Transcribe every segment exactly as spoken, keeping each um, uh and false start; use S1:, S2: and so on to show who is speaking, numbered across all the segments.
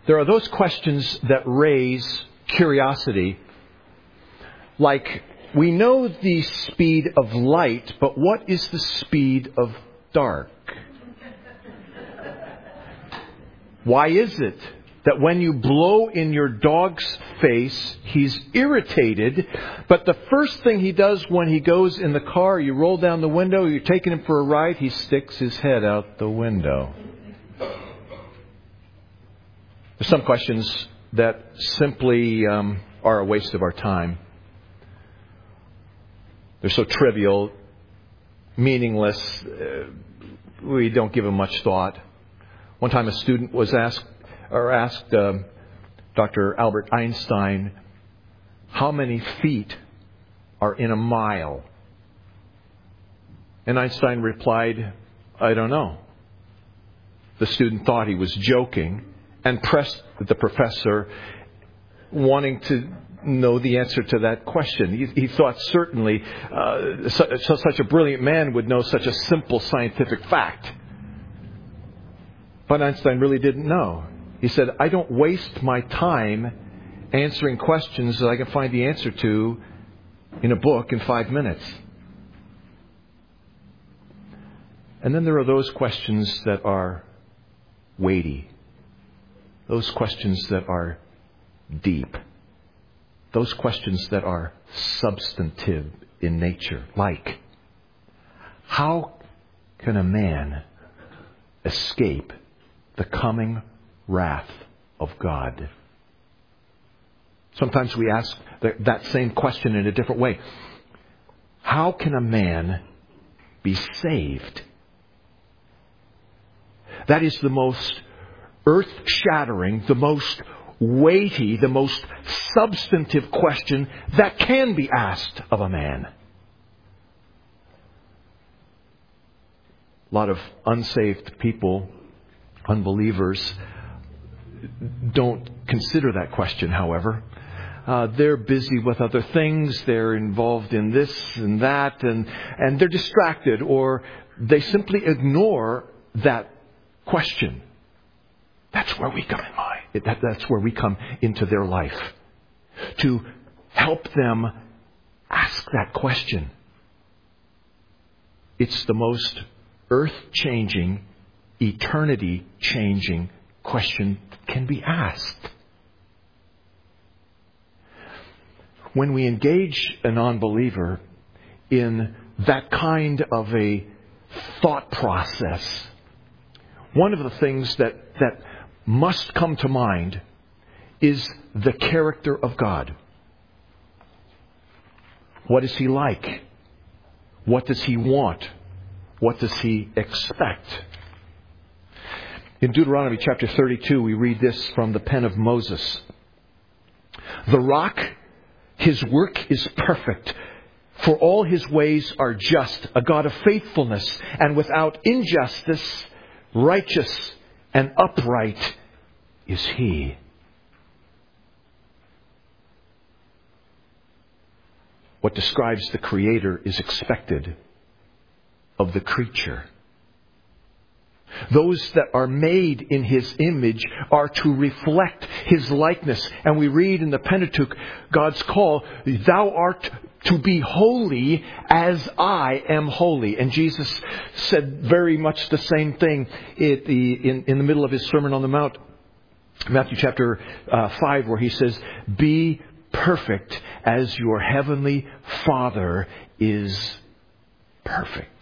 S1: There are those questions that raise curiosity, like, we know the speed of light, but what is the speed of dark? Why is it that when you blow in your dog's face, he's irritated, but the first thing he does when he goes in the car, you roll down the window, you're taking him for a ride, he sticks his head out the window? There's some questions that simply um, are a waste of our time. They're so trivial, meaningless, uh, we don't give them much thought. One time a student was asked, or asked uh, Doctor Albert Einstein, how many feet are in a mile? And Einstein replied, I don't know. The student thought he was joking and pressed the professor, wanting to know the answer to that question. He, he thought certainly uh, su- such a brilliant man would know such a simple scientific fact. But Einstein really didn't know. He said, I don't waste my time answering questions that I can find the answer to in a book in five minutes. And then there are those questions that are weighty. Those questions that are deep. Those questions that are substantive in nature. Like, how can a man escape the coming wrath of God? Sometimes we ask that same question in a different way. How can a man be saved? That is the most earth-shattering, the most weighty, the most substantive question that can be asked of a man. A lot of unsaved people, unbelievers, don't consider that question, however. Uh, they're busy with other things. They're involved in this and that, and, and they're distracted, or they simply ignore that question. That's where we come in mind. That, that's where we come into their life. To help them ask that question. It's the most earth-changing, eternity-changing question that can be asked. When we engage a non-believer in that kind of a thought process, one of the things that, that must come to mind is the character of God. What is He like? What does He want? What does He expect? In Deuteronomy chapter thirty-two, we read this from the pen of Moses. The rock, His work is perfect, for all His ways are just, a God of faithfulness and without injustice, righteous and upright is He. What describes the Creator is expected of the creature. Those that are made in His image are to reflect His likeness. And we read in the Pentateuch, God's call, thou art to be holy as I am holy. And Jesus said very much the same thing in the, in, in the middle of His Sermon on the Mount, Matthew chapter uh, five, where He says, be perfect as your heavenly Father is perfect.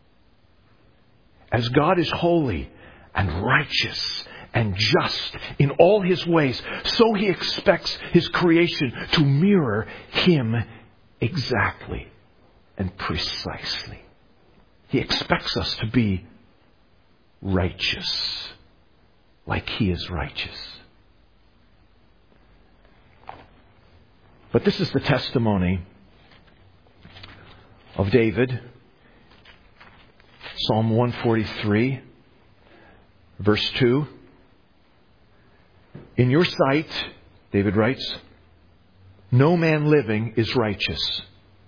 S1: As God is holy and righteous and just in all His ways, so He expects His creation to mirror Him exactly and precisely. He expects us to be righteous, like He is righteous. But this is the testimony of David. Psalm one forty-three, verse two. In your sight, David writes, no man living is righteous.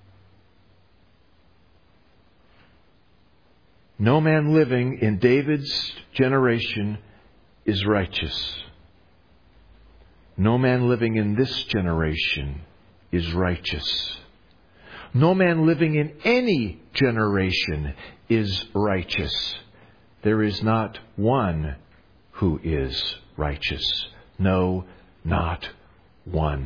S1: No man living in David's generation is righteous. No man living in this generation is righteous. No man living in any generation is righteous. There is not one who is righteous. No, not one.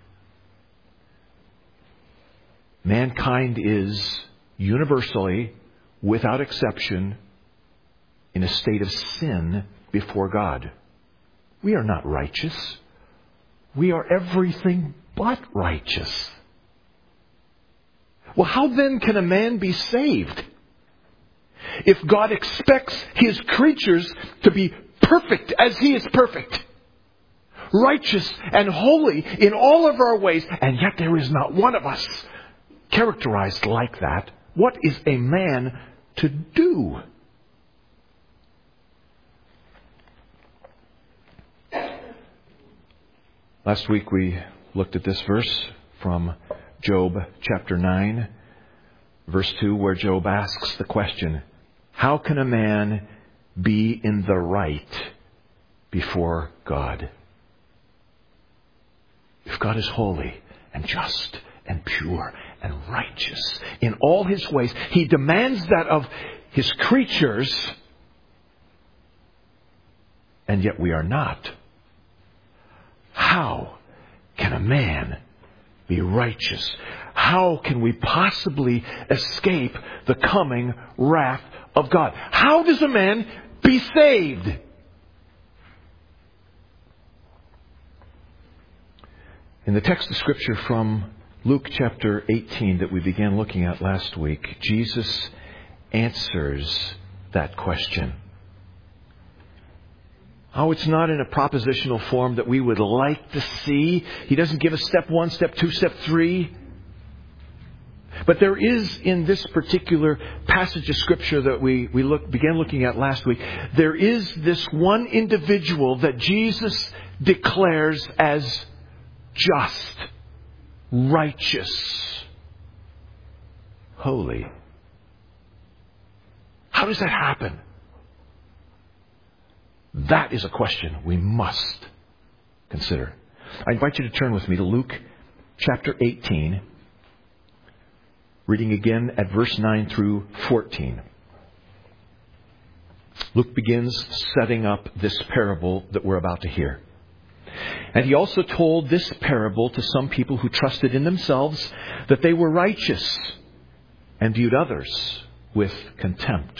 S1: Mankind is universally, without exception, in a state of sin before God. We are not righteous. We are everything but righteous. Well, how then can a man be saved? If God expects His creatures to be perfect as He is perfect, righteous and holy in all of our ways, and yet there is not one of us characterized like that, what is a man to do? Last week we looked at this verse from Job chapter nine, verse two, where Job asks the question, how can a man be in the right before God? If God is holy and just and pure and righteous in all His ways, He demands that of His creatures, and yet we are not. How can a man be righteous? How can we possibly escape the coming wrath of God? How does a man be saved? In the text of Scripture from Luke chapter eighteen that we began looking at last week, Jesus answers that question. Oh, it's not in a propositional form that we would like to see. He doesn't give us step one, step two, step three. But there is, in this particular passage of Scripture that we, we look, began looking at last week, there is this one individual that Jesus declares as just, righteous, holy. How does that happen? That is a question we must consider. I invite you to turn with me to Luke chapter eighteen, reading again at verse nine through fourteen. Luke begins setting up this parable that we're about to hear. And he also told this parable to some people who trusted in themselves that they were righteous and viewed others with contempt.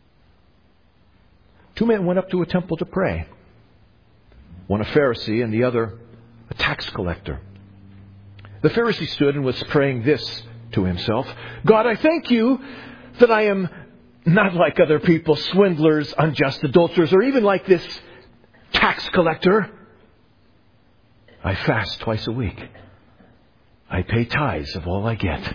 S1: Two men went up to a temple to pray. One a Pharisee and the other a tax collector. The Pharisee stood and was praying this to himself: God, I thank you that I am not like other people, swindlers, unjust adulterers, or even like this tax collector. I fast twice a week. I pay tithes of all I get.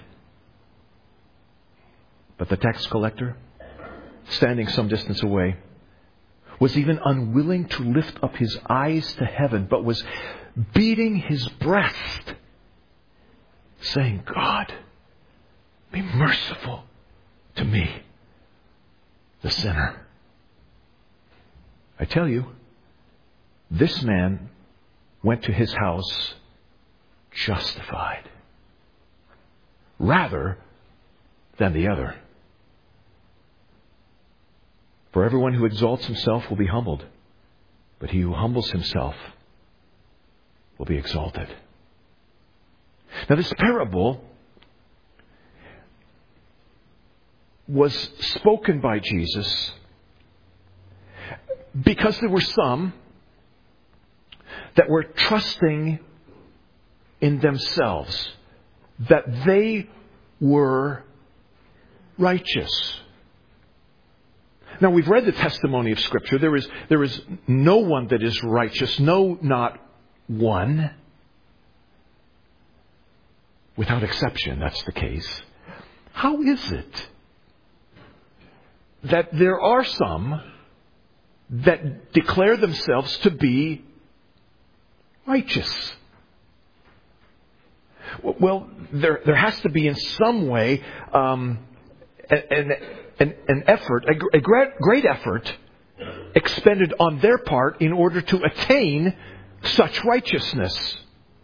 S1: But the tax collector, standing some distance away, was even unwilling to lift up his eyes to heaven, but was beating his breast, saying, God, be merciful to me, the sinner. I tell you, this man went to his house justified rather than the other. For everyone who exalts himself will be humbled, but he who humbles himself will be exalted. Now, this parable was spoken by Jesus because there were some that were trusting in themselves that they were righteous. Now, we've read the testimony of Scripture. There is, there is no one that is righteous. No, not one. Without exception, that's the case. How is it that there are some that declare themselves to be righteous? Well, there, there has to be in some way um, an, an, an effort, a, a great, great effort expended on their part in order to attain such righteousness.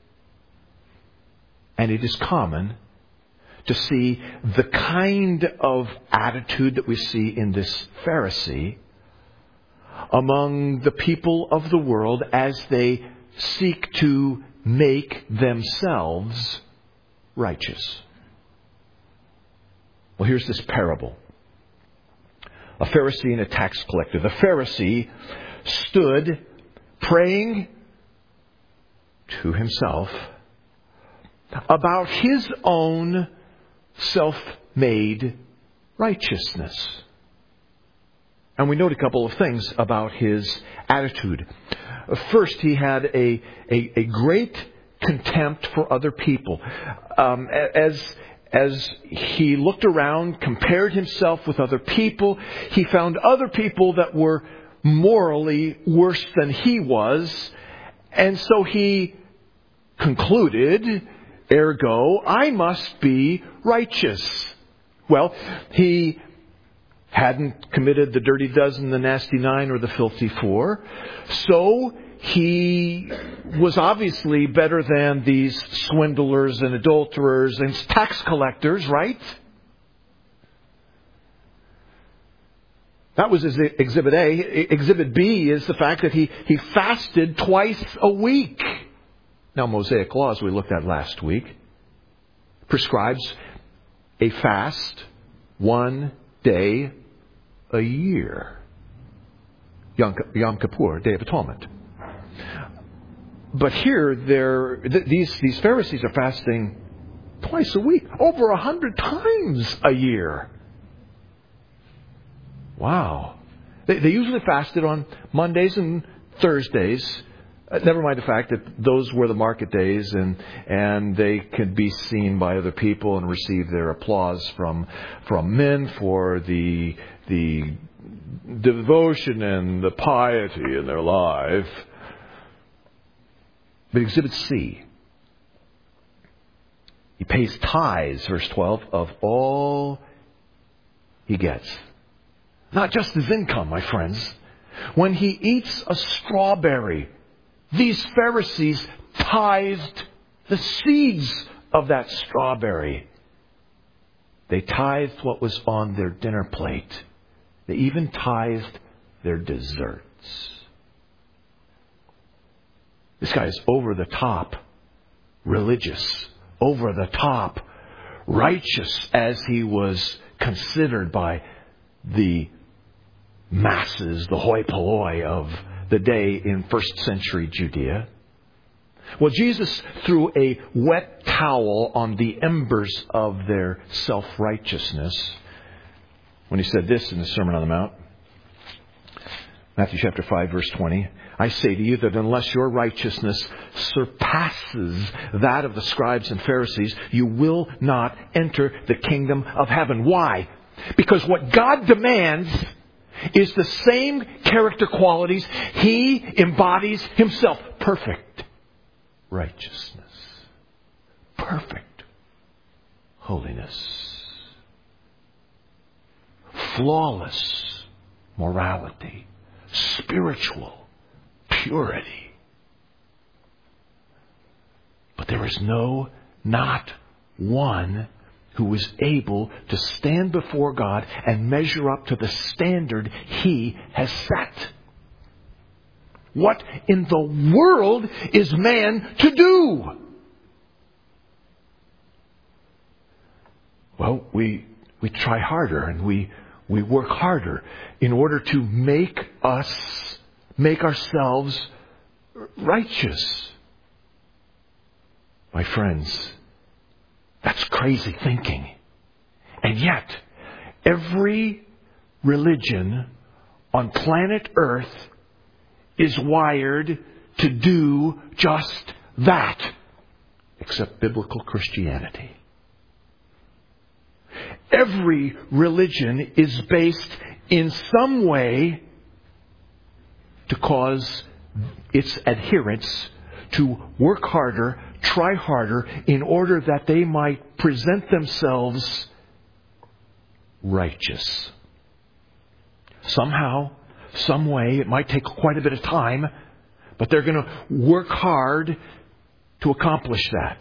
S1: And it is common to see the kind of attitude that we see in this Pharisee among the people of the world as they seek to make themselves righteous. Well, here's this parable. A Pharisee and a tax collector. The Pharisee stood praying to himself about his own self-made righteousness. And we note a couple of things about his attitude. First, he had a, a, a great contempt for other people. Um, as, as he looked around, compared himself with other people, he found other people that were morally worse than he was. And so he concluded, ergo, I must be righteous. Well, he hadn't committed the dirty dozen, the nasty nine, or the filthy four. So he was obviously better than these swindlers and adulterers and tax collectors, right? That was his Exhibit A. Exhibit B is the fact that he, he fasted twice a week. Now, Mosaic law, as we looked at last week, prescribes a fast one day a year. Yom, Yom Kippur, Day of Atonement. But here, they're, th- these, these Pharisees are fasting twice a week, over a hundred times a year. Wow. They, they usually fasted on Mondays and Thursdays. Uh, never mind the fact that those were the market days, and and they could be seen by other people and receive their applause from from men for the the devotion and the piety in their life. But Exhibit C, he pays tithes, verse twelve, of all he gets. Not just his income, my friends. When he eats a strawberry, these Pharisees tithed the seeds of that strawberry. They tithed what was on their dinner plate. They even tithed their desserts. This guy is over the top religious, over the top righteous, as he was considered by the masses, the hoi polloi of the day in first century Judea. Well, Jesus threw a wet towel on the embers of their self-righteousness when he said this in the Sermon on the Mount. Matthew chapter five, verse twenty. I say to you that unless your righteousness surpasses that of the scribes and Pharisees, you will not enter the kingdom of heaven. Why? Because what God demands is the same character qualities He embodies Himself. Perfect righteousness. Perfect holiness. Flawless morality. Spiritual purity. But there is no, not one who was able to stand before God and measure up to the standard He has set. What in the world is man to do? Well, we we try harder and we we work harder in order to make us, make ourselves righteous. My friends, that's crazy thinking. And yet, every religion on planet Earth is wired to do just that, except biblical Christianity. Every religion is based in some way to cause its adherents to work harder, try harder, in order that they might present themselves righteous. Somehow, some way, it might take quite a bit of time, But they're going to work hard to accomplish that.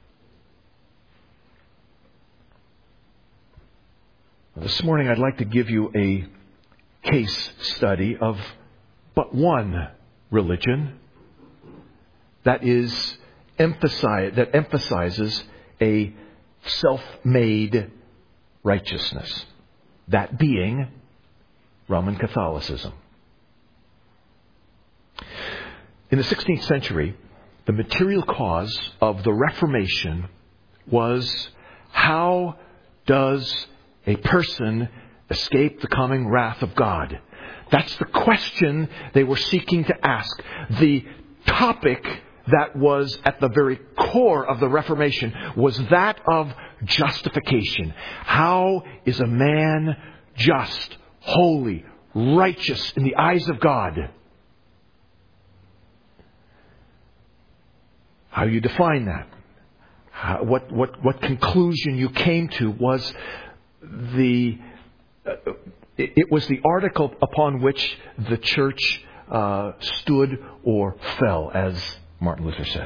S1: This morning I'd like to give you a case study of but one religion that is emphasize, that emphasizes a self-made righteousness. That being Roman Catholicism. In the sixteenth century, the material cause of the Reformation was, how does a person escape the coming wrath of God? That's the question they were seeking to ask. The topic that was at the very core of the Reformation was that of justification. How is a man just, holy, righteous in the eyes of God? How you define that? How, what, what, what conclusion you came to was the, uh, it, it was the article upon which the church uh, stood or fell, as Martin Luther said.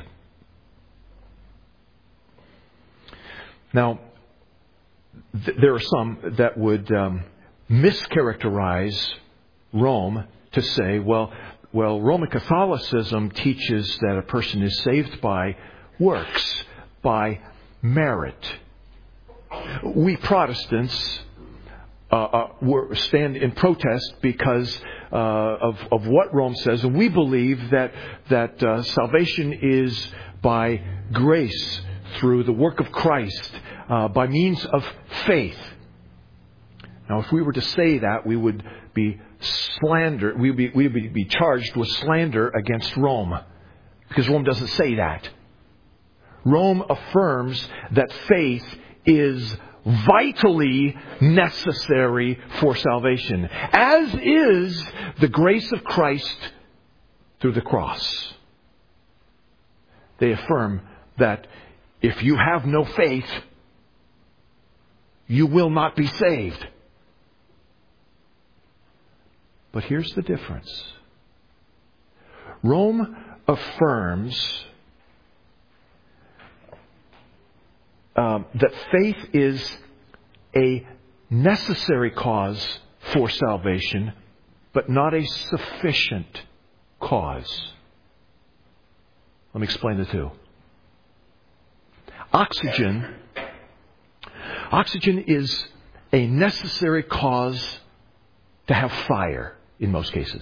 S1: Now, th- there are some that would um, mischaracterize Rome to say, well, well, Roman Catholicism teaches that a person is saved by works, by merit. We Protestants uh, uh, were, stand in protest because uh, of, of what Rome says, and we believe that that uh, salvation is by grace through the work of Christ, uh, by means of faith. Now, if we were to say that, we would be slander. We would be, we would be charged with slander against Rome, because Rome doesn't say that. Rome affirms that faith is vitally necessary for salvation, as is the grace of Christ through the cross. They affirm that if you have no faith, you will not be saved. But here's the difference. Rome affirms um, that faith is a necessary cause for salvation, but not a sufficient cause. Let me explain the two. Oxygen, oxygen is a necessary cause to have fire. In most cases.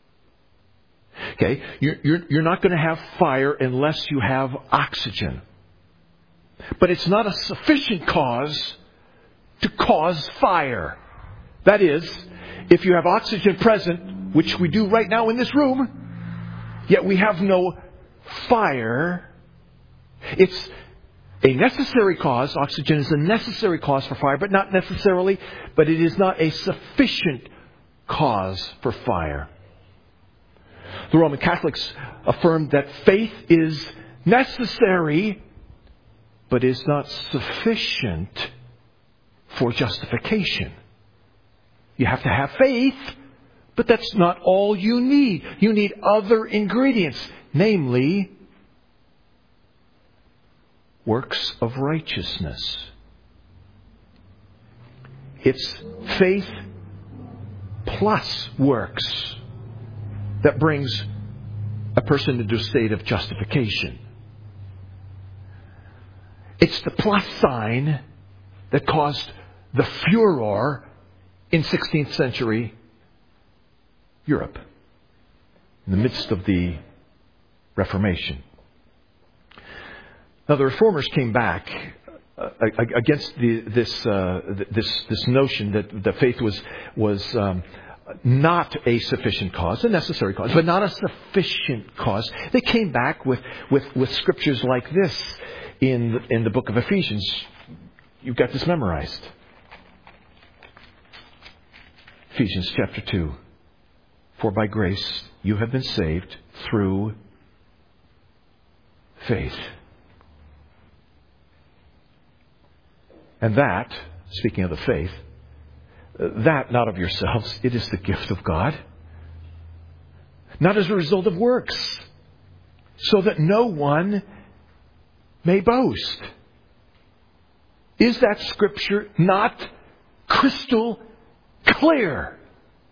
S1: Okay, you're, you're, you're not going to have fire unless you have oxygen. But it's not a sufficient cause to cause fire. That is, if you have oxygen present, which we do right now in this room, yet we have no fire, it's a necessary cause. Oxygen is a necessary cause for fire, but not necessarily, but it is not a sufficient cause for fire. The Roman Catholics affirmed that faith is necessary, but is not sufficient for justification. You have to have faith, but that's not all you need. You need other ingredients, namely works of righteousness. It's faith plus works that brings a person into a state of justification. It's the plus sign that caused the furor in sixteenth century Europe, in the midst of the Reformation. Now, the Reformers came back uh, against the, this, uh, this this notion that the faith was was um, not a sufficient cause, a necessary cause, but not a sufficient cause. They came back with with, with scriptures like this in the, in the book of Ephesians. You've got this memorized. Ephesians chapter two. For by grace you have been saved through faith. And that, speaking of the faith, that not of yourselves, it is the gift of God. Not as a result of works, so that no one may boast. Is that Scripture not crystal clear?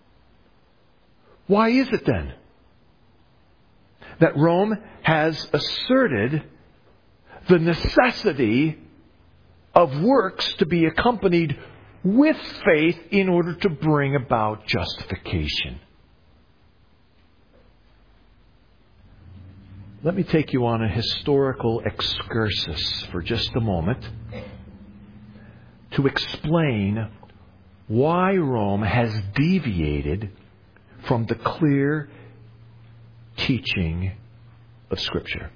S1: Why is it then that Rome has asserted the necessity of works to be accompanied with faith in order to bring about justification? Let me take you on a historical excursus for just a moment to explain why Rome has deviated from the clear teaching of Scripture.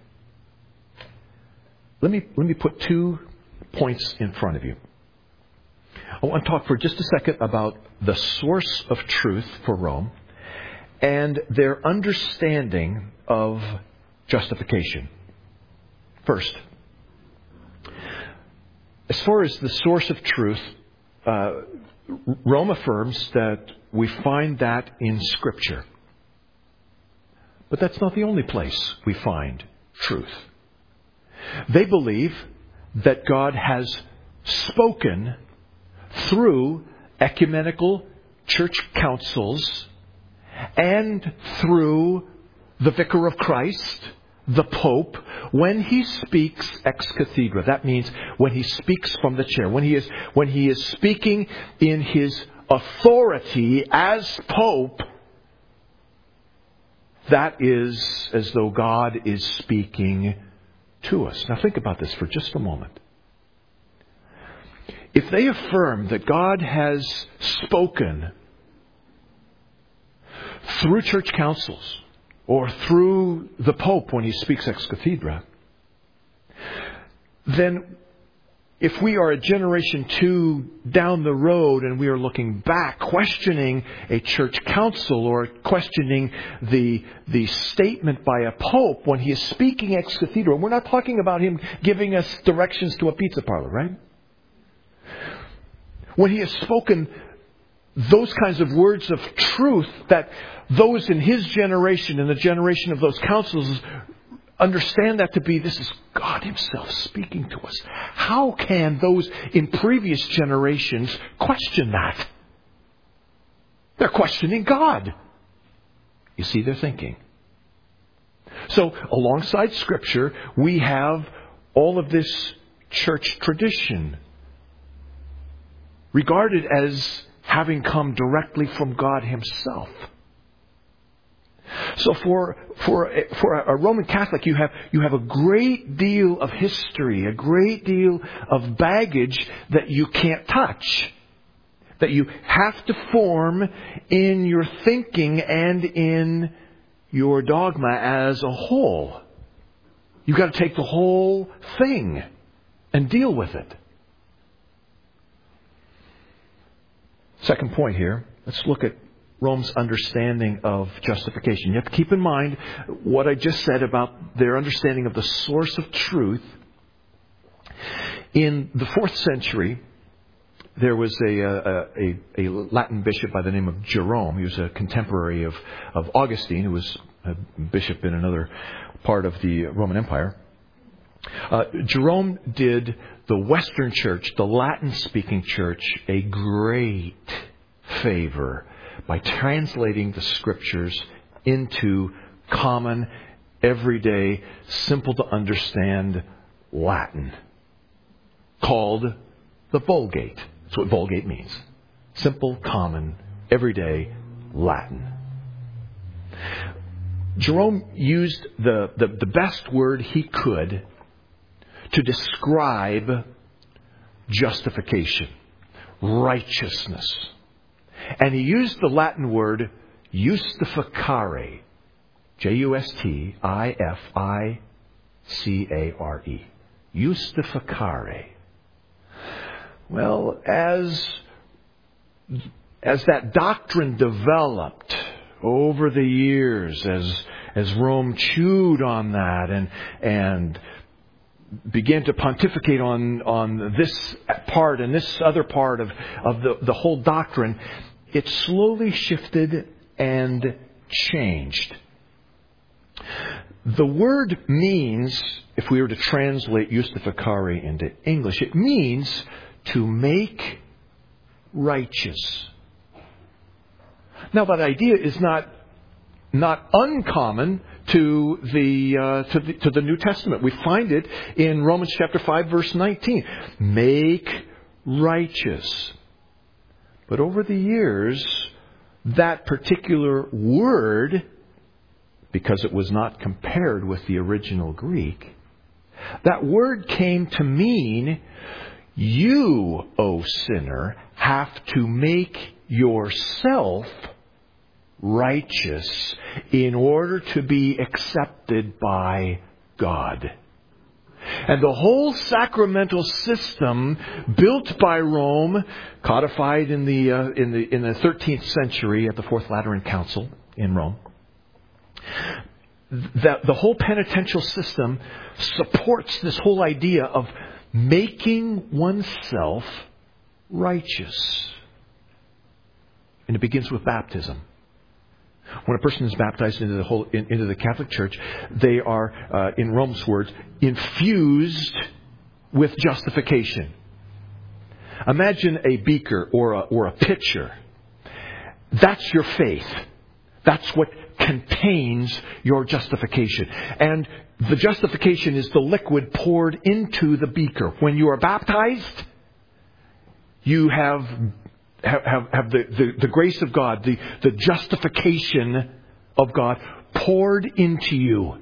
S1: Let me, let me put two points in front of you. I want to talk for just a second about the source of truth for Rome and their understanding of justification. First, as far as the source of truth, uh, Rome affirms that we find that in Scripture. But that's not the only place we find truth. They believe that God has spoken through ecumenical church councils and through the Vicar of Christ, the Pope, when he speaks ex cathedra. That means when he speaks from the chair. When he is, when he is speaking in his authority as Pope, that is as though God is speaking to us. Now think about this for just a moment. If they affirm that God has spoken through church councils or through the Pope when he speaks ex cathedra, then if we are a generation two down the road and we are looking back, questioning a church council or questioning the, the statement by a pope when he is speaking ex cathedra, we're not talking about him giving us directions to a pizza parlor, right? When he has spoken those kinds of words of truth that those in his generation and the generation of those councils understand that to be, this is God Himself speaking to us. How can those in previous generations question that? They're questioning God. You see their thinking. So, alongside Scripture, we have all of this church tradition regarded as having come directly from God Himself. So for for for a Roman Catholic, you have you have a great deal of history, a great deal of baggage that you can't touch, that you have to form in your thinking and in your dogma as a whole. You've got to take the whole thing and deal with it. Second point here, let's look at Rome's understanding of justification. You have to keep in mind what I just said about their understanding of the source of truth. In the fourth century, there was a, a, a, a Latin bishop by the name of Jerome. He was a contemporary of, of Augustine, who was a bishop in another part of the Roman Empire. Uh, Jerome did the Western Church, the Latin-speaking church, a great favor by translating the Scriptures into common, everyday, simple to understand Latin, called the Vulgate. That's what Vulgate means. Simple, common, everyday Latin. Jerome used the, the, the best word he could to describe justification, righteousness. And he used the Latin word justificare, J U S T I F I C A R E, justificare. Well, as, as that doctrine developed over the years, as, as Rome chewed on that and, and began to pontificate on, on this part and this other part of, of the, the whole doctrine, it slowly shifted and changed. The word means, if we were to translate justificare into English, it means to make righteous. Now, that idea is not not uncommon to the, uh, to the to the New Testament. We find it in Romans chapter five, verse nineteen. Make righteous. But over the years, that particular word, because it was not compared with the original Greek, that word came to mean, you, O sinner, have to make yourself righteous in order to be accepted by God. And the whole sacramental system built by Rome, codified in the uh, in the in the thirteenth century at the Fourth Lateran Council in Rome, that the whole penitential system supports this whole idea of making oneself righteous. And it begins with baptism. When a person is baptized into the whole, in, into the Catholic Church, they are, uh, in Rome's words, infused with justification. Imagine a beaker or a, or a pitcher. That's your faith. That's what contains your justification. And the justification is the liquid poured into the beaker. When you are baptized, you have have, have, have the, the, the grace of God, the, the justification of God poured into you.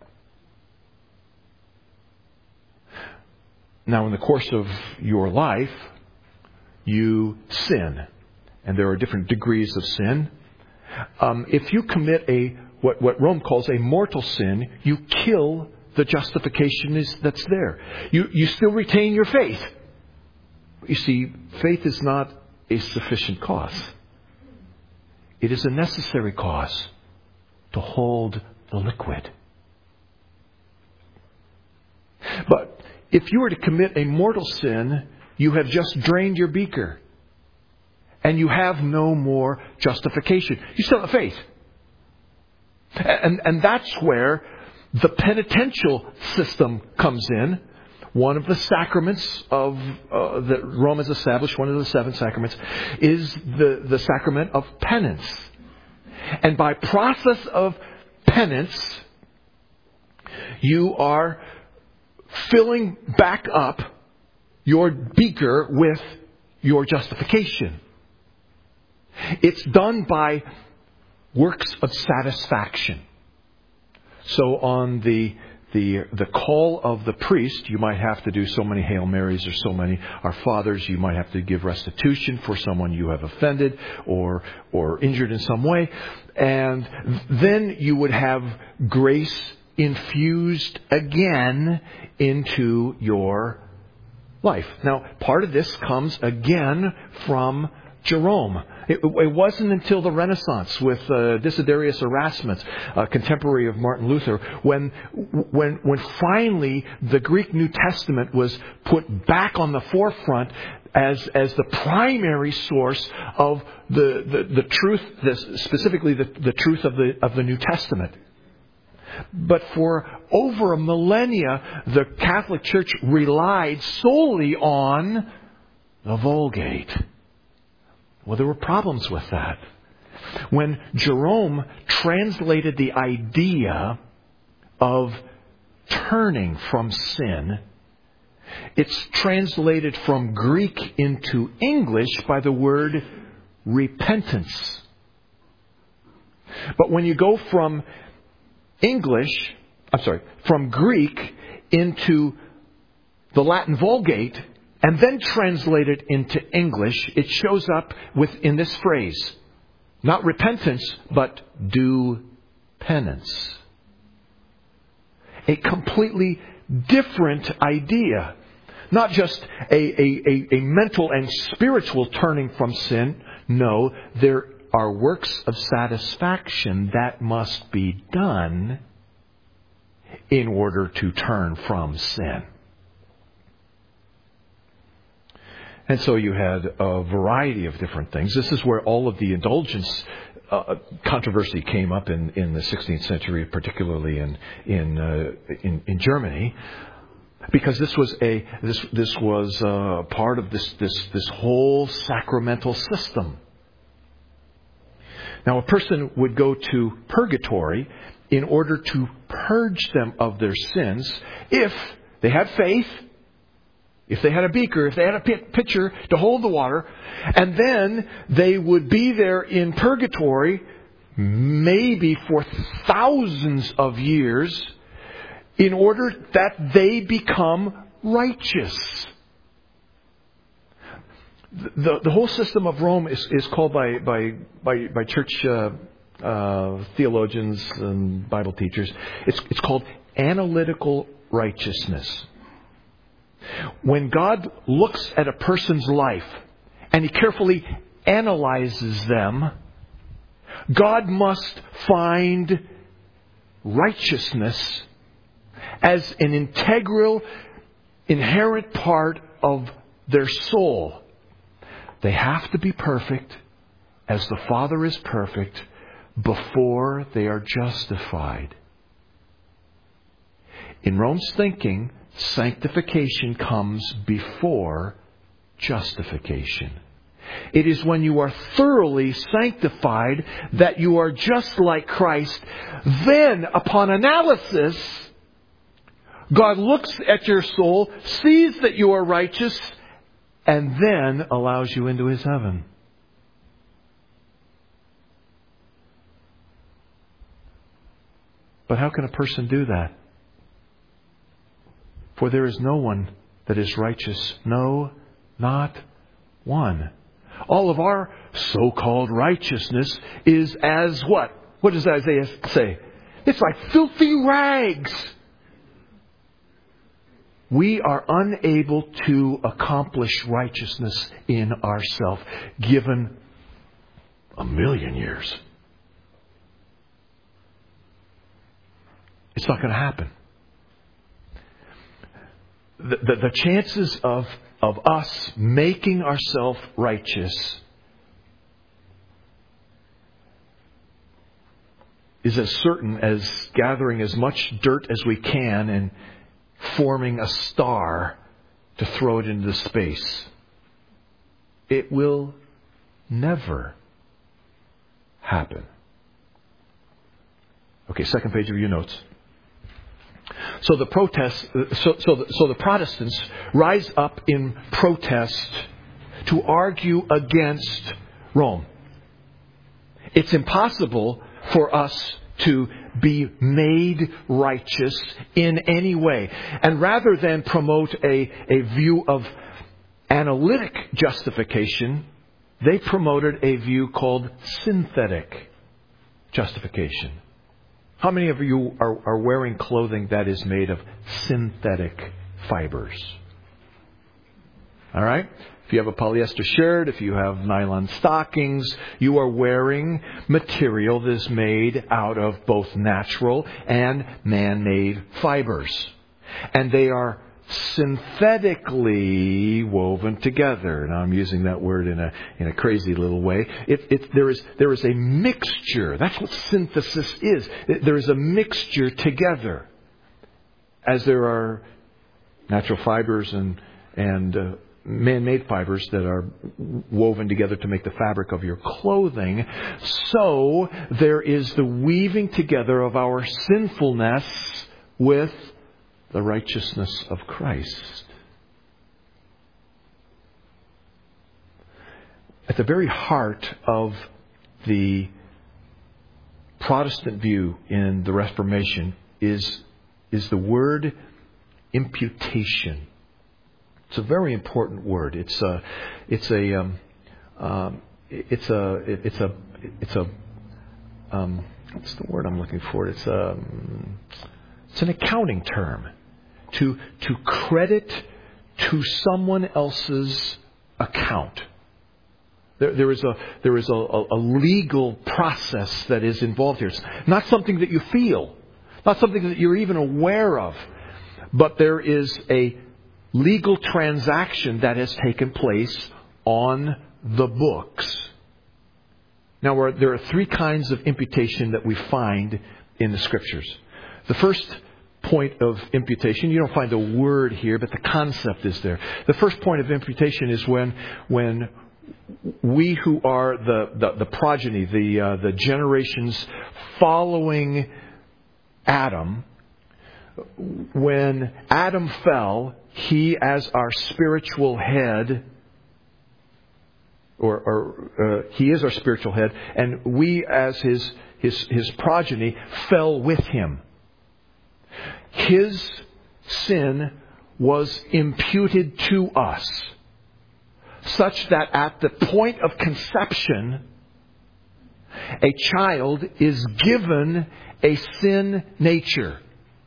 S1: Now, in the course of your life, you sin. And there are different degrees of sin. Um, if you commit a what, what Rome calls a mortal sin, you kill the justification is, that's there. You, you still retain your faith. You see, faith is not a sufficient cause. It is a necessary cause to hold the liquid. But if you were to commit a mortal sin, you have just drained your beaker. And you have no more justification. You still have faith. And, and that's where the penitential system comes in. One of the sacraments of uh, that Rome has established, one of the seven sacraments, is the, the sacrament of penance. And by process of penance, you are filling back up your beaker with your justification. It's done by works of satisfaction. So on the the the call of the priest, you might have to do so many Hail Marys or so many Our Fathers. You might have to give restitution for someone you have offended or or injured in some way. And then you would have grace infused again into your life. Now, part of this comes again from Jerome. It, it wasn't until the Renaissance with uh, Desiderius Erasmus, a contemporary of Martin Luther, when when when finally the Greek New Testament was put back on the forefront as as the primary source of the the, the truth, this, specifically the, the truth of the of the New Testament. But for over a millennia, the Catholic Church relied solely on the Vulgate. Well, there were problems with that. When Jerome translated the idea of turning from sin, it's translated from Greek into English by the word repentance. But when you go from English, I'm sorry, from Greek into the Latin Vulgate, and then translate it into English, it shows up within this phrase. Not repentance, but do penance. A completely different idea. Not just a, a, a, a mental and spiritual turning from sin. No, there are works of satisfaction that must be done in order to turn from sin. And so you had a variety of different things. This is where all of the indulgence uh, controversy came up in, in the sixteenth century, particularly in in, uh, in in Germany, because this was a this this was uh, part of this this this whole sacramental system. Now, a person would go to purgatory in order to purge them of their sins if they had faith. If they had a beaker, if they had a pitcher to hold the water, and then they would be there in purgatory maybe for thousands of years in order that they become righteous. The, the whole system of Rome is, is called by, by, by, by church uh, uh, theologians and Bible teachers, it's, it's called analytical righteousness. When God looks at a person's life and He carefully analyzes them, God must find righteousness as an integral, inherent part of their soul. They have to be perfect as the Father is perfect before they are justified. In Rome's thinking, sanctification comes before justification. It is when you are thoroughly sanctified that you are just like Christ. Then, upon analysis, God looks at your soul, sees that you are righteous, and then allows you into His heaven. But how can a person do that? For there is no one that is righteous. No, not one. All of our so-called righteousness is as what? What does Isaiah say? It's like filthy rags. We are unable to accomplish righteousness in ourselves, given a million years. It's not going to happen. The, the, the chances of, of us making ourselves righteous is as certain as gathering as much dirt as we can and forming a star to throw it into space. It will never happen. Okay, second page of your notes. So the protest, so so the, so the Protestants rise up in protest to argue against Rome. It's impossible for us to be made righteous in any way. And rather than promote a, a view of analytic justification, they promoted a view called synthetic justification. How many of you are, are wearing clothing that is made of synthetic fibers? All right? If you have a polyester shirt, if you have nylon stockings, you are wearing material that is made out of both natural and man-made fibers. And they are synthetically woven together. Now I'm using that word in a in a crazy little way. It, it, there is there is a mixture. That's what synthesis is. There is a mixture together. As there are natural fibers and and uh, man-made fibers that are woven together to make the fabric of your clothing, so there is the weaving together of our sinfulness with the righteousness of Christ. At the very heart of the Protestant view in the Reformation is, is the word imputation. It's a very important word. It's a, it's a, um, um, it's a, it's a, it's a, um, what's the word I'm looking for? It's a, it's an accounting term. To, to credit to someone else's account. There, there is a there is a, a legal process that is involved here. It's not something that you feel, not something that you're even aware of, but there is a legal transaction that has taken place on the books. Now, we're, there are three kinds of imputation that we find in the Scriptures. The first point of imputation, you don't find the word here, but the concept is there. The first point of imputation is when when we who are the, the, the progeny, the, uh, the generations following Adam, when Adam fell, he as our spiritual head, or, or uh, he is our spiritual head, and we as his, his, his progeny fell with him. His sin was imputed to us, such that at the point of conception, a child is given a sin nature.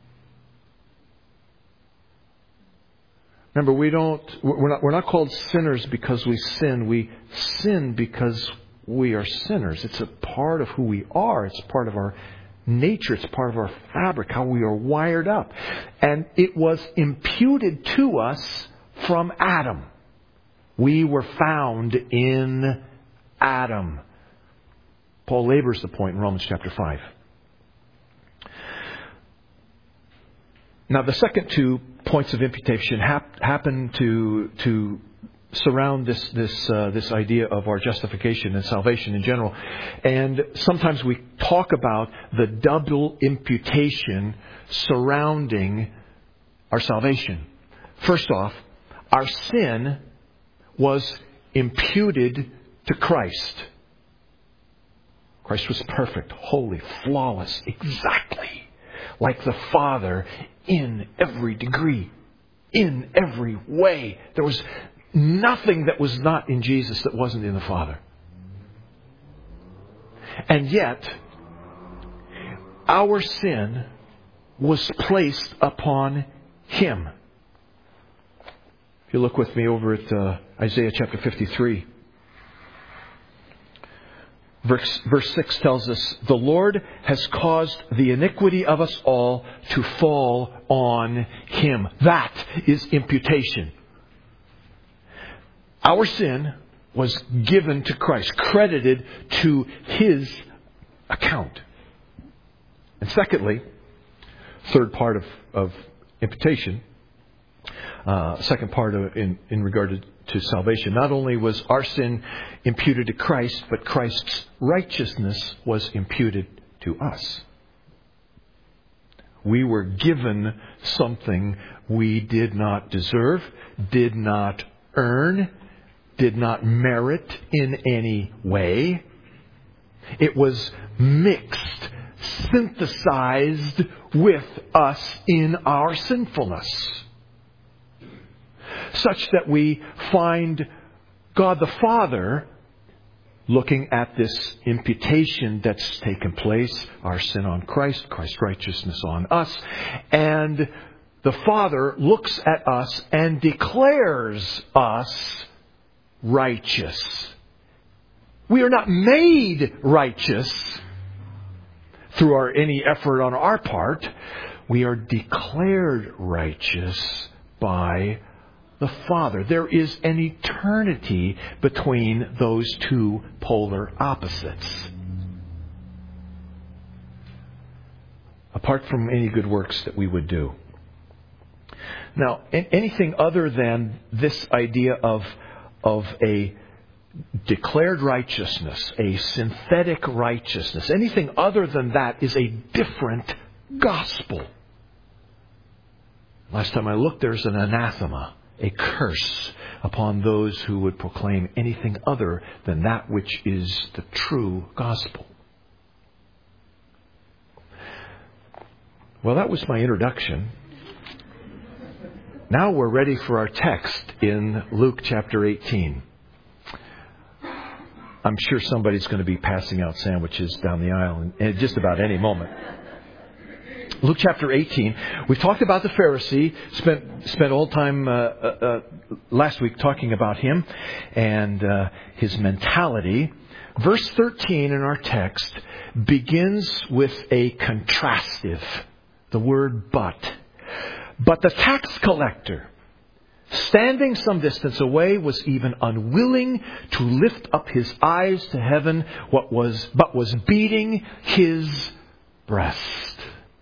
S1: Remember, we don't, we're not, we're not called sinners because we sin. We sin because we are sinners. It's a part of who we are. It's part of our nature. It's part of our fabric, how we are wired up. And it was imputed to us from Adam. We were found in Adam. Paul labors the point in Romans chapter five. Now, the second two points of imputation hap- happen to to surround this this uh, this idea of our justification and salvation in general, and sometimes we talk about the double imputation surrounding our salvation. First off, our sin was imputed to Christ. Christ was perfect, holy, flawless, exactly like the Father in every degree, in every way. There was nothing that was not in Jesus that wasn't in the Father. And yet, our sin was placed upon Him. If you look with me over at uh, Isaiah chapter fifty-three. Verse, verse six tells us, the Lord has caused the iniquity of us all to fall on Him. That is imputation. Our sin was given to Christ, credited to His account. And secondly, third part of, of imputation, uh, second part of, in, in regard to to salvation. Not only was our sin imputed to Christ, but Christ's righteousness was imputed to us. We were given something we did not deserve, did not earn, did not merit in any way. It was mixed, synthesized with us in our sinfulness, such that we find God the Father looking at this imputation that's taken place, our sin on Christ, Christ's righteousness on us, and the Father looks at us and declares us righteous. We are not made righteous through our, any effort on our part. We are declared righteous by the Father. There is an eternity between those two polar opposites. Apart from any good works that we would do. Now, anything other than this idea of, of a declared righteousness, a synthetic righteousness, anything other than that is a different gospel. Last time I looked, there's an anathema, a curse upon those who would proclaim anything other than that which is the true gospel. Well, that was my introduction. Now we're ready for our text in Luke chapter eighteen. I'm sure somebody's going to be passing out sandwiches down the aisle in just about any moment. Luke chapter eighteen. We talked about the Pharisee. Spent spent all time uh, uh, last week talking about him and uh, his mentality. Verse thirteen in our text begins with a contrastive. The word "but." But the tax collector standing some distance away, was even unwilling to lift up his eyes to heaven, what was, but was beating his breast.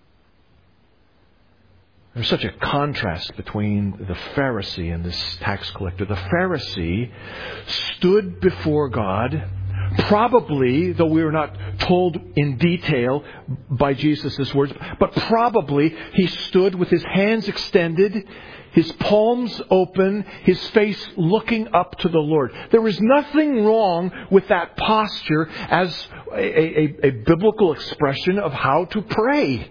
S1: There's such a contrast between the Pharisee and this tax collector. The Pharisee stood before God, probably, though we are not told in detail by Jesus' words, but probably he stood with his hands extended, his palms open, his face looking up to the Lord. There is nothing wrong with that posture as a, a, a biblical expression of how to pray.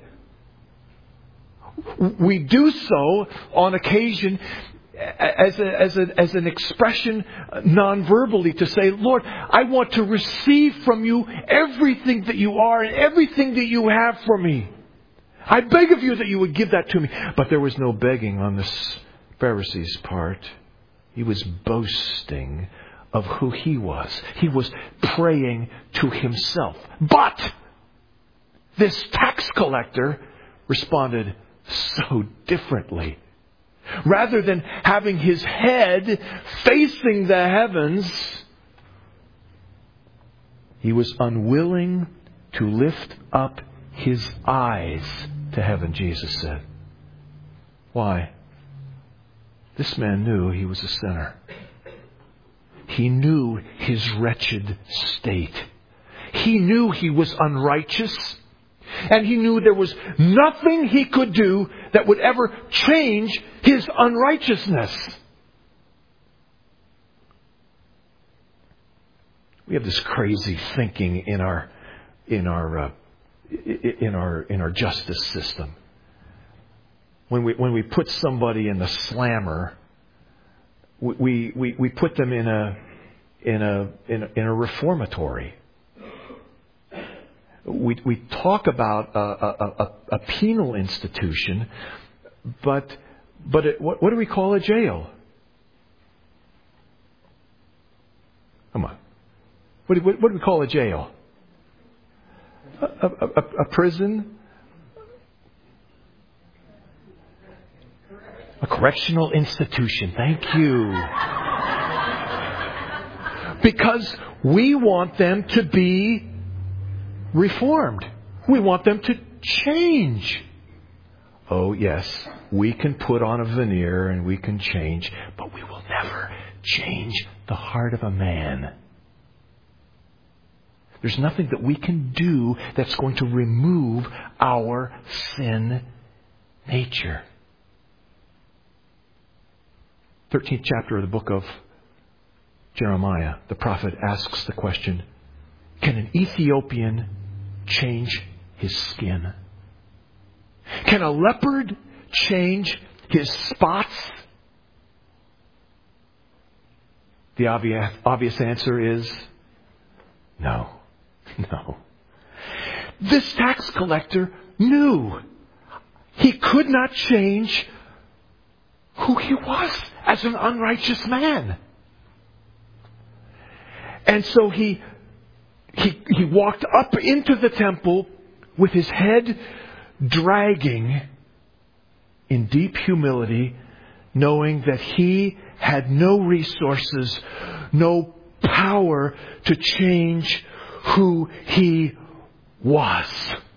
S1: We do so on occasion as, a, as, a, as an expression non-verbally to say, Lord, I want to receive from you everything that you are and everything that you have for me. I beg of you that you would give that to me. But there was no begging on this Pharisee's part. He was boasting of who he was. He was praying to himself. But this tax collector responded so differently. Rather than having his head facing the heavens, he was unwilling to lift up his eyes to heaven, Jesus said. Why? This man knew he was a sinner. He knew his wretched state. He knew he was unrighteous. And he knew there was nothing he could do that would ever change his unrighteousness. We have this crazy thinking in our in our uh, in our in our justice system. When we when we put somebody in the slammer, we we we put them in a in a in a, in a reformatory. We we talk about a, a, a, a penal institution, but but it, what, what do we call a jail? Come on, what do, what, what do we call a jail? A, a, a, a prison, a correctional institution. Thank you, because we want them to be reformed. We want them to change. Oh, yes, we can put on a veneer and we can change, but we will never change the heart of a man. There's nothing that we can do that's going to remove our sin nature. thirteenth chapter of the book of Jeremiah, the prophet asks the question, can an Ethiopian change his skin? Can a leopard change his spots? The obvious, obvious answer is no. No. This tax collector knew he could not change who he was as an unrighteous man. And so he He, he walked up into the temple with his head dragging in deep humility, knowing that he had no resources, no power to change who he was.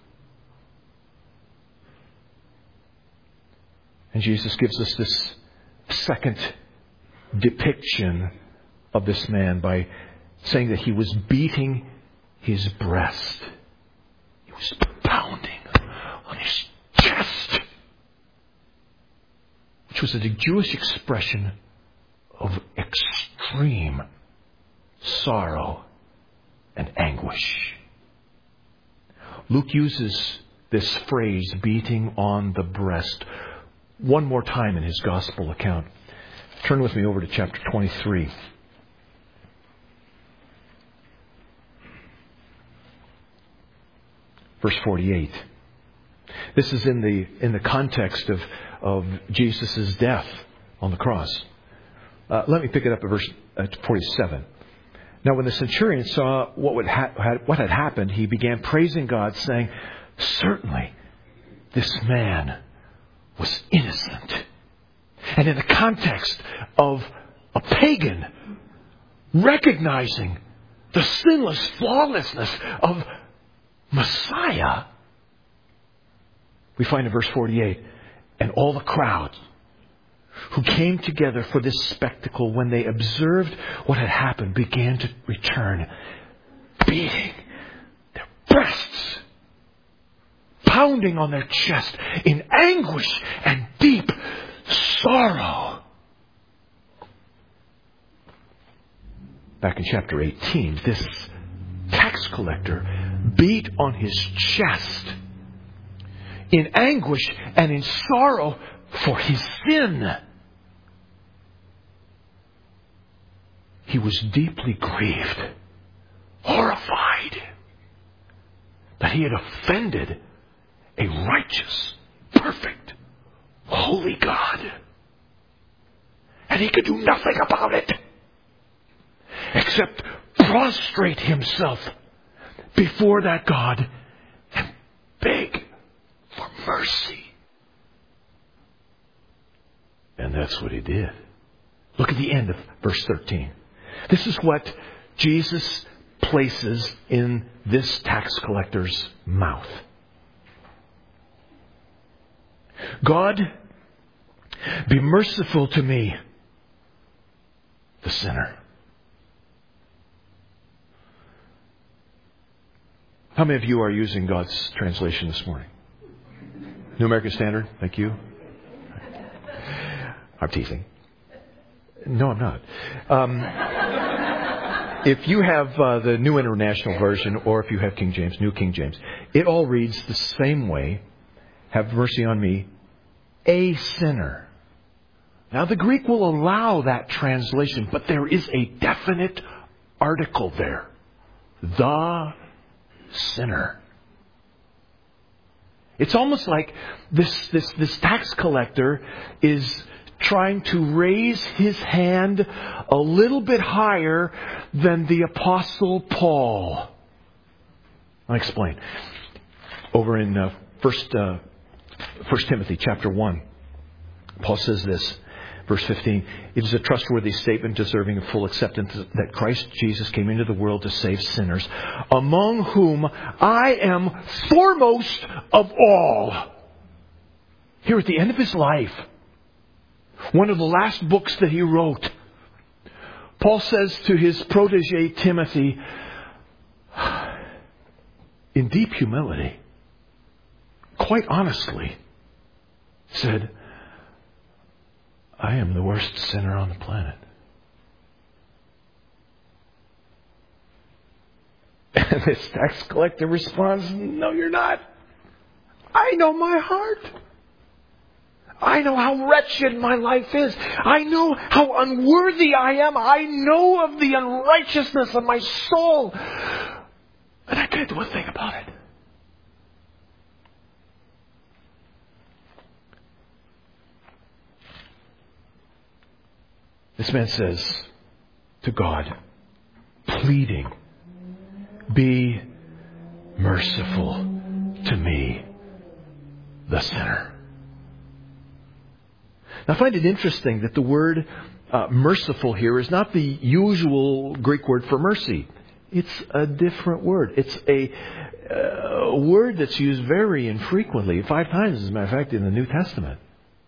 S1: And Jesus gives us this second depiction of this man by saying that he was beating his breast. He was pounding on his chest, which was a Jewish expression of extreme sorrow and anguish. Luke uses this phrase, beating on the breast, one more time in his gospel account. Turn with me over to chapter twenty-three. Verse forty-eight. This is in the in the context of, of Jesus' death on the cross. Uh, let me pick it up at verse uh, forty-seven. Now when the centurion saw what, would ha- had, what had happened, he began praising God, saying, "Certainly this man was innocent." And in the context of a pagan recognizing the sinless flawlessness of Messiah, we find in verse forty-eight, and all the crowd who came together for this spectacle, when they observed what had happened, began to return, beating their breasts, pounding on their chest in anguish and deep sorrow. Back in chapter eighteen, this tax collector beat on his chest in anguish and in sorrow for his sin. He was deeply grieved, horrified that he had offended a righteous, perfect, holy God. And he could do nothing about it except prostrate himself before that God and beg for mercy. And that's what he did. Look at the end of verse thirteen. This is what Jesus places in this tax collector's mouth. God, be merciful to me, the sinner. How many of you are using God's translation this morning? New American Standard, thank you. I'm teasing. No, I'm not. Um, if you have uh, the New International Version, or if you have King James, New King James, it all reads the same way. Have mercy on me, a sinner. Now, the Greek will allow that translation, but there is a definite article there. The sinner. It's almost like this, this, this tax collector is trying to raise his hand a little bit higher than the Apostle Paul. I'll explain. Over in uh, First, uh, First Timothy chapter one, Paul says this, verse fifteen, it is a trustworthy statement deserving of full acceptance that Christ Jesus came into the world to save sinners, among whom I am foremost of all. Here at the end of his life, one of the last books that he wrote, Paul says to his protege Timothy, in deep humility, quite honestly, said, I am the worst sinner on the planet. And this tax collector responds, no, you're not. I know my heart. I know how wretched my life is. I know how unworthy I am. I know of the unrighteousness of my soul. And I can't do a thing about it. This man says to God, pleading, be merciful to me, the sinner. Now, I find it interesting that the word uh, merciful here is not the usual Greek word for mercy. It's a different word. It's a, uh, a word that's used very infrequently, five times, as a matter of fact, in the New Testament.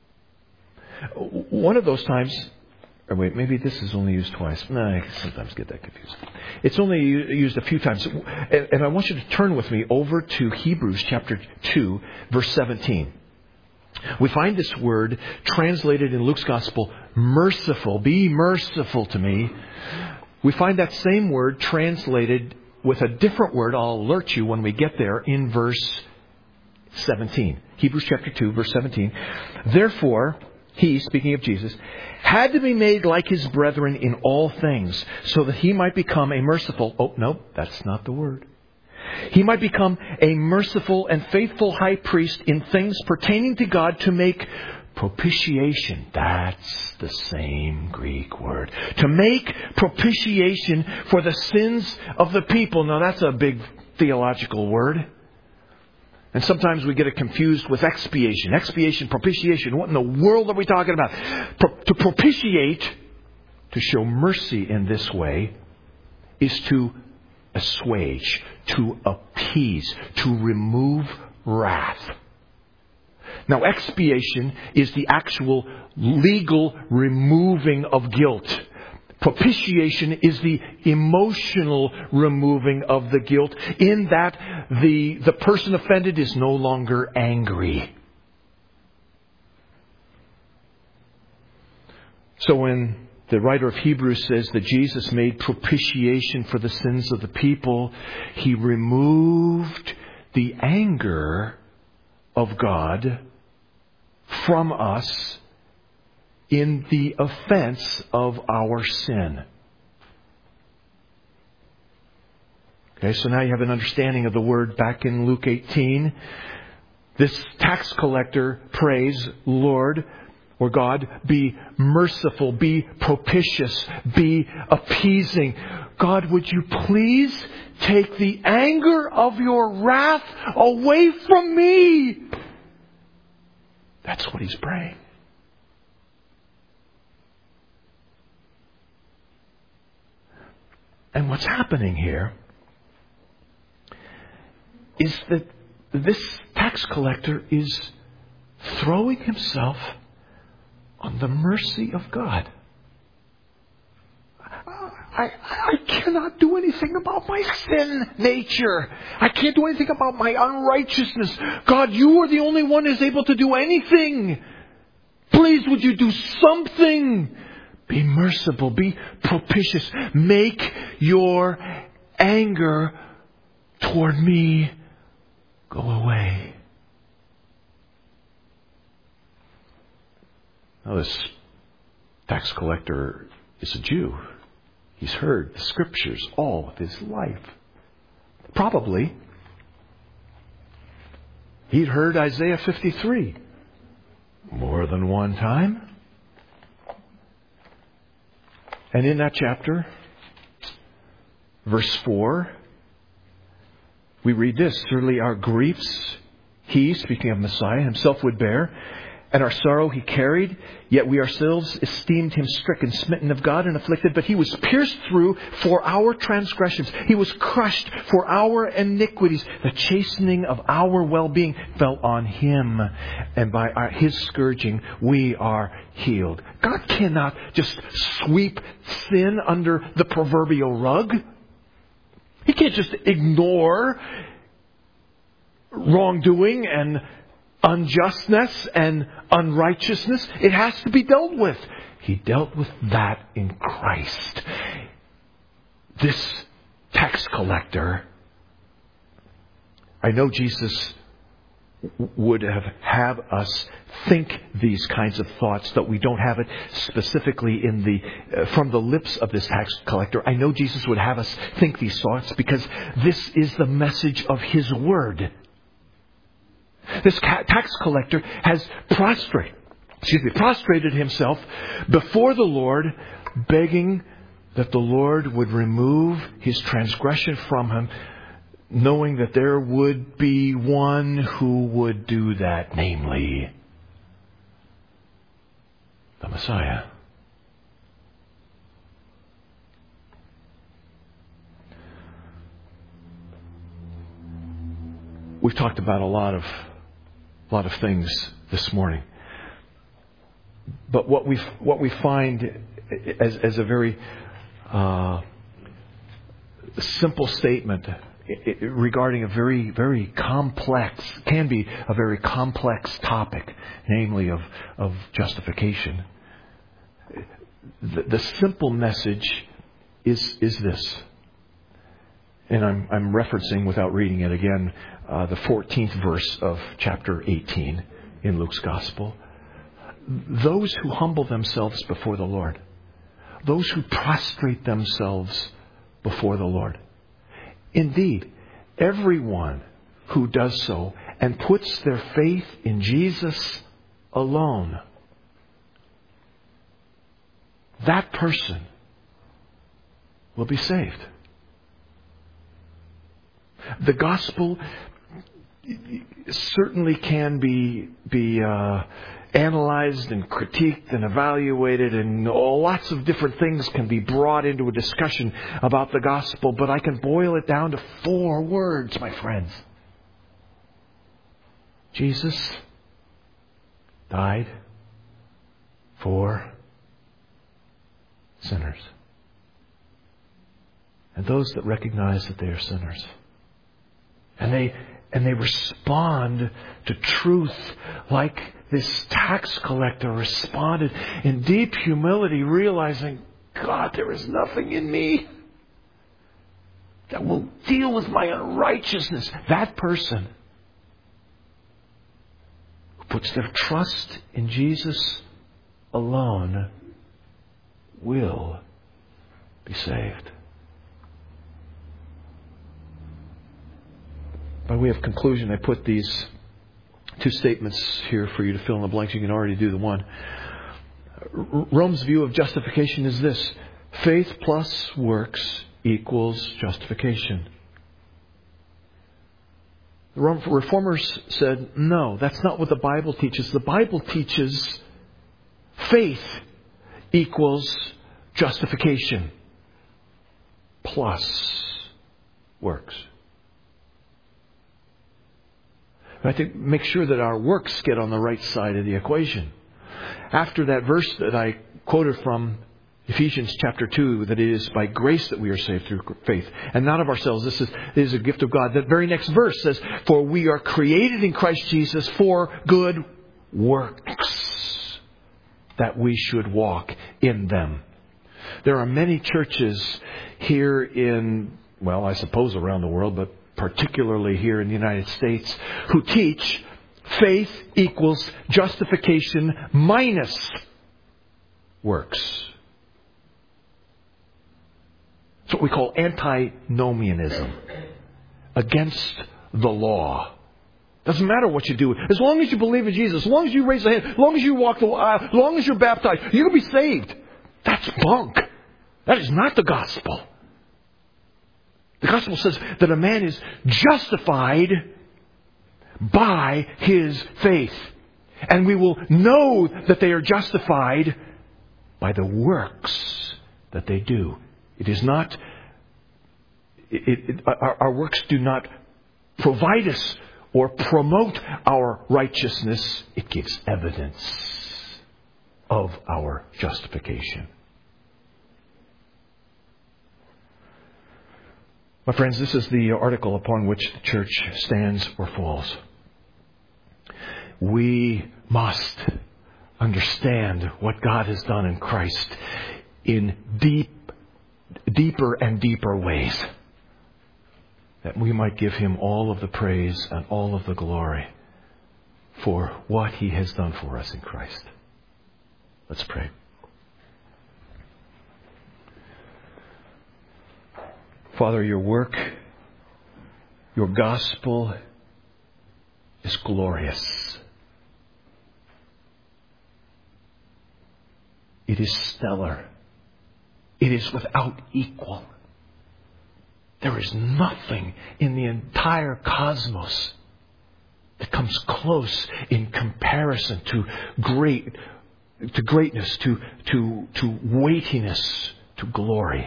S1: One of those times, or wait, maybe this is only used twice. No, I sometimes get that confused. It's only used a few times. And I want you to turn with me over to Hebrews chapter two, verse seventeen. We find this word translated in Luke's Gospel, merciful. Be merciful to me. We find that same word translated with a different word. I'll alert you when we get there in verse seventeen. Hebrews chapter two, verse seventeen. Therefore, he, speaking of Jesus, had to be made like his brethren in all things, so that he might become a merciful... Oh, no, that's not the word. He might become a merciful and faithful high priest in things pertaining to God to make propitiation. That's the same Greek word. To make propitiation for the sins of the people. Now, that's a big theological word. And sometimes we get it confused with expiation. Expiation, propitiation. What in the world are we talking about? Pro- to propitiate, to show mercy in this way, is to assuage, to appease, to remove wrath. Now, expiation is the actual legal removing of guilt. Propitiation is the emotional removing of the guilt, in that the, the person offended is no longer angry. So when the writer of Hebrews says that Jesus made propitiation for the sins of the people, He removed the anger of God from us in the offense of our sin. Okay, so now you have an understanding of the word back in Luke eighteen. This tax collector prays, Lord, or God, be merciful, be propitious, be appeasing. God, would you please take the anger of your wrath away from me? That's what he's praying. And what's happening here is that this tax collector is throwing himself on the mercy of God. I, I cannot do anything about my sin nature. I can't do anything about my unrighteousness. God, you are the only one who's able to do anything. Please, would you do something? Be merciful. Be propitious. Make your anger toward me go away. Now, this tax collector is a Jew. He's heard the Scriptures all of his life. Probably he'd heard Isaiah fifty-three more than one time. And in that chapter, verse four, we read this: surely our griefs He, speaking of Messiah, Himself would bear, and our sorrow He carried, yet we ourselves esteemed Him stricken, smitten of God, and afflicted. But He was pierced through for our transgressions. He was crushed for our iniquities. The chastening of our well-being fell on Him, and by our, His scourging we are healed. God cannot just sweep sin under the proverbial rug. He can't just ignore wrongdoing and unjustness and unrighteousness. It has to be dealt with. He dealt with that in Christ. This tax collector, I know Jesus would have have us think these kinds of thoughts, that we don't have it specifically in the uh, from the lips of this tax collector. I know Jesus would have us think these thoughts because this is the message of His Word. This tax collector has prostrate, excuse me, prostrated himself before the Lord, begging that the Lord would remove his transgression from him, knowing that there would be one who would do that, namely the Messiah. We've talked about a lot of a lot of things this morning, but what we what we find as as a very uh, simple statement regarding a very very complex, can be a very complex topic, namely of of justification. The, the simple message is is this. And I'm, I'm referencing, without reading it again, uh, the fourteenth verse of chapter eighteen in Luke's Gospel. Those who humble themselves before the Lord, those who prostrate themselves before the Lord, indeed, everyone who does so and puts their faith in Jesus alone, that person will be saved. The gospel certainly can be be uh, analyzed and critiqued and evaluated, and lots of different things can be brought into a discussion about the gospel, but I can boil it down to four words, my friends. Jesus died for sinners. And those that recognize that they are sinners. And they and they respond to truth like this tax collector responded in deep humility, realizing, God, there is nothing in me that will deal with my unrighteousness. That person who puts their trust in Jesus alone will be saved. By way of conclusion, I put these two statements here for you to fill in the blanks. You can already do the one. Rome's view of justification is this: faith plus works equals justification. The Reformers said, no, that's not what the Bible teaches. The Bible teaches faith equals justification plus works. I think make sure that our works get on the right side of the equation. After that verse that I quoted from Ephesians chapter two, that it is by grace that we are saved through faith, and not of ourselves. This is, this is a gift of God. That very next verse says, for we are created in Christ Jesus for good works, that we should walk in them. There are many churches here in, well, I suppose around the world, but particularly here in the United States, who teach faith equals justification minus works. It's what we call antinomianism. Against the law. Doesn't matter what you do. As long as you believe in Jesus, as long as you raise a hand, as long as you walk the aisle, as long as you're baptized, you're going to be saved. That's bunk. That is not the gospel. The gospel says that a man is justified by his faith. And we will know that they are justified by the works that they do. It is not, it, it, our, our works do not provide us or promote our righteousness. It gives evidence of our justification. My friends, this is the article upon which the church stands or falls. We must understand what God has done in Christ in deep, deeper and deeper ways, that we might give Him all of the praise and all of the glory for what He has done for us in Christ. Let's pray. Father, your work, your gospel is glorious. It is stellar. It is without equal. There is nothing in the entire cosmos that comes close in comparison to great, to greatness, to, to, to weightiness, to glory.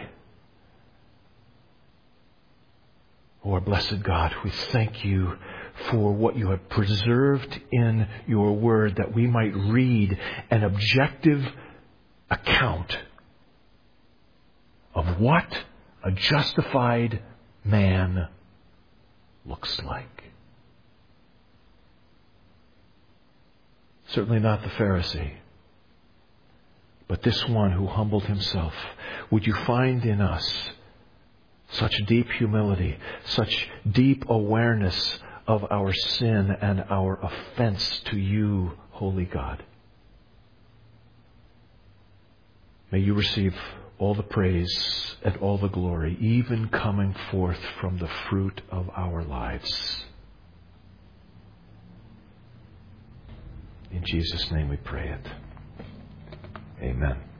S1: Oh, our blessed God, we thank you for what you have preserved in your word, that we might read an objective account of what a justified man looks like. Certainly not the Pharisee, but this one who humbled himself. Would you find in us such deep humility, such deep awareness of our sin and our offense to you, holy God. May you receive all the praise and all the glory, even coming forth from the fruit of our lives. In Jesus' name we pray it. Amen.